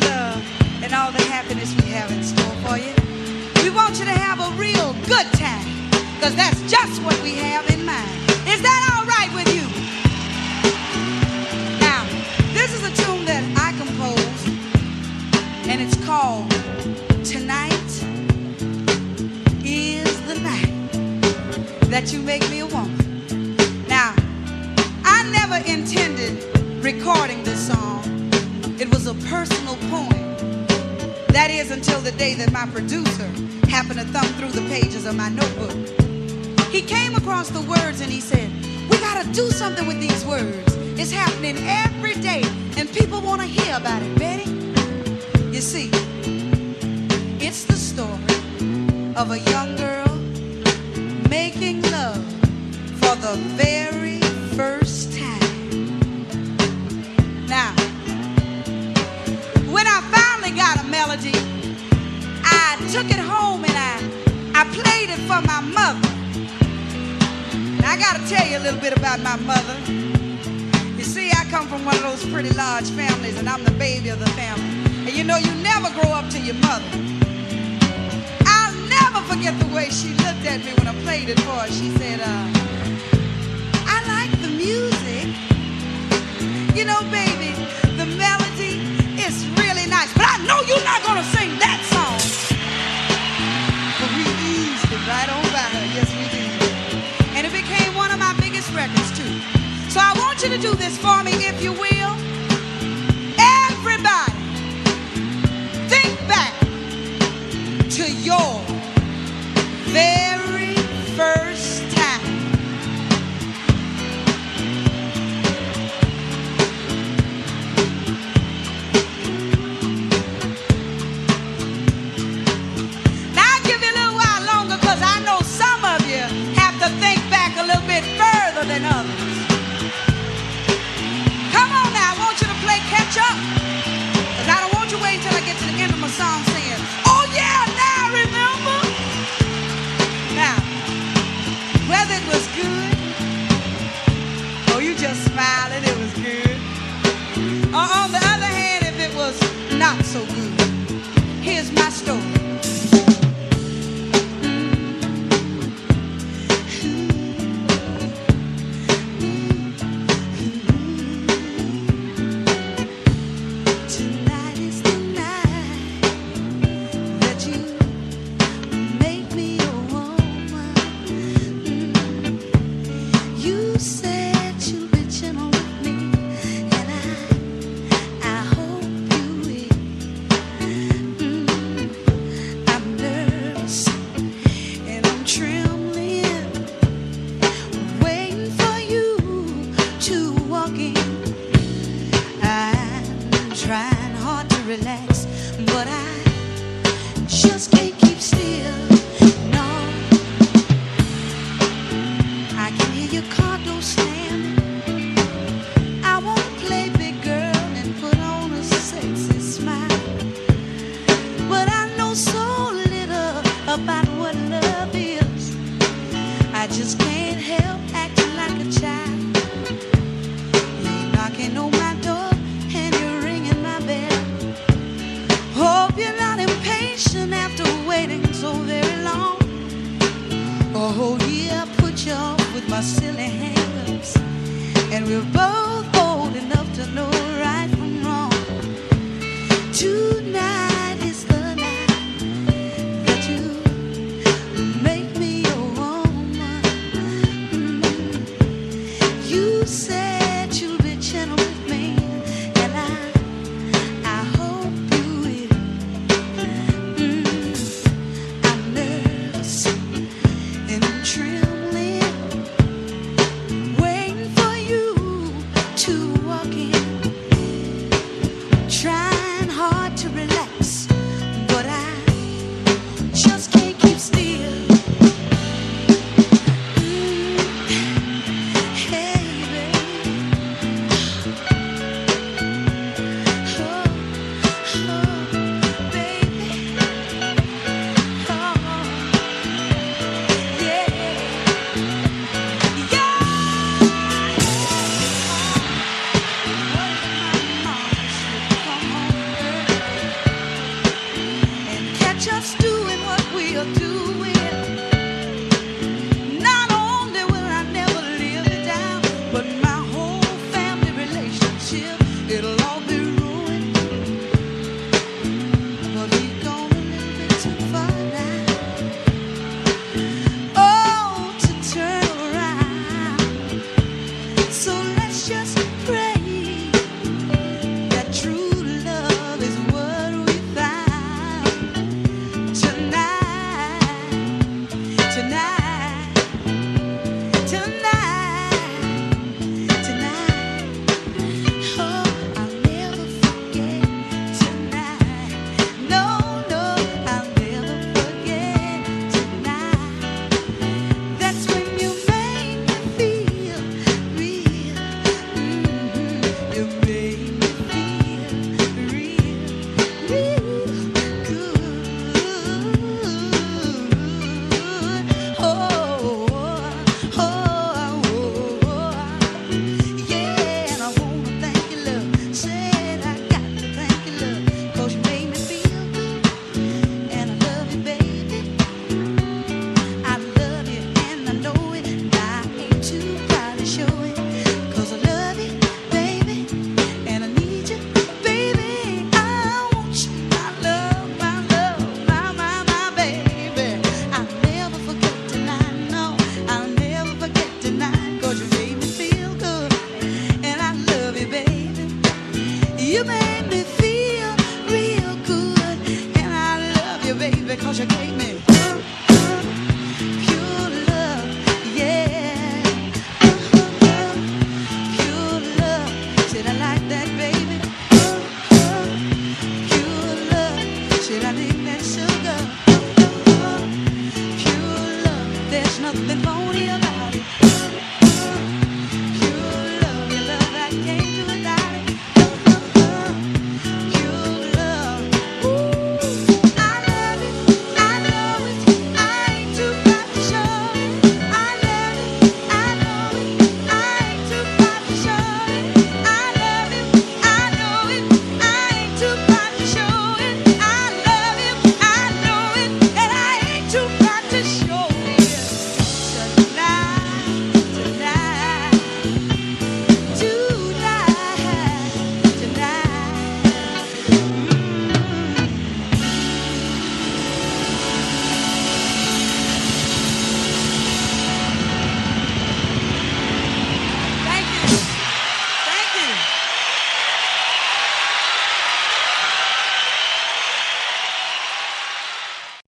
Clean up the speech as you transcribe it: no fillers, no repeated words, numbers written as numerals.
love and all the happiness we have in store for you. We want you to have a real good time, because that's just what we have in mind. Is that all right with you? Now, this is a tune that I composed, and it's called Tonight Is the Night That You Make Me a Woman. Now, I never intended recording this song. It was a personal poem. That is, until the day that my producer happened to thumb through the pages of my notebook. He came across the words and he said, we gotta do something with these words. It's happening every day and people wanna hear about it. Betty, you see, it's the story of a young girl making love for the very first time. Now, when I finally got a melody, I took it home and I played it for my mother. Now, I gotta tell you a little bit about my mother. You see, I come from one of those pretty large families, and I'm the baby of the family. And you know, you never grow up to your mother. I'll never forget the way she looked at me when I played it for her. She said, I like the music. You know, baby, the melody is really nice, but I know you're not gonna sing that song. But we eased it right on by her, yes we did. And it became one of my biggest records too. So I want you to do this for me, if you will. Everybody, think back to your very first time. Now I'll give you a little while longer, because I know some of you have to think back a little bit further than others. Come on now, I want you to play catch up, because I don't want you to wait until I get to the end of my song saying, oh yeah, now I remember. Now, whether it was good, or you just smiling, it was good, or on the other hand, if it was not so good, here's my story. Tonight is the night that you make me a woman. You said you'll be gentle with me, and I hope you will. I'm nervous and I'm trembling, waiting for you to walk in. I'm trying hard to relax, but I just can't keep still. No, I can hear your car door slamming. I wanna play big girl and put on a sexy smile, but I know so little about what love is. I just can't help acting like a child. You're knocking on my door and you're ringing my bell. Hope you're not impatient after waiting so very long. Oh yeah, I put you off with my silly hang-ups, and we're both old enough to know right from wrong. Tonight is the night that you make me a woman. You said you'll be gentle with me, and I hope you will. I'm nervous and I'm trembling, waiting for you still do it. Not only will I never live it down, but my whole family relationship, it'll all be ruined. But we've gone a little bit too far now. Oh, to turn around. So let's just pray that true love is what we found tonight, tonight, tonight, tonight. Oh, I'll never forget tonight. No, no, I'll never forget tonight. That's when you made me feel real. You made me feel real, real good. Oh, oh, oh, yeah. And I wanna thank you, love. Said I got to thank you, love, 'cause you made me feel good. And I love you, baby. I love you and I know it. I ain't too proud to show it, 'cause I love you, baby, and I need you, baby. I want you, my love, my love, my baby. I'll never forget tonight, no, I'll never forget tonight, 'cause you made me feel good. And I love you, baby. You made me feel real good. And I love you, baby, 'cause you gave me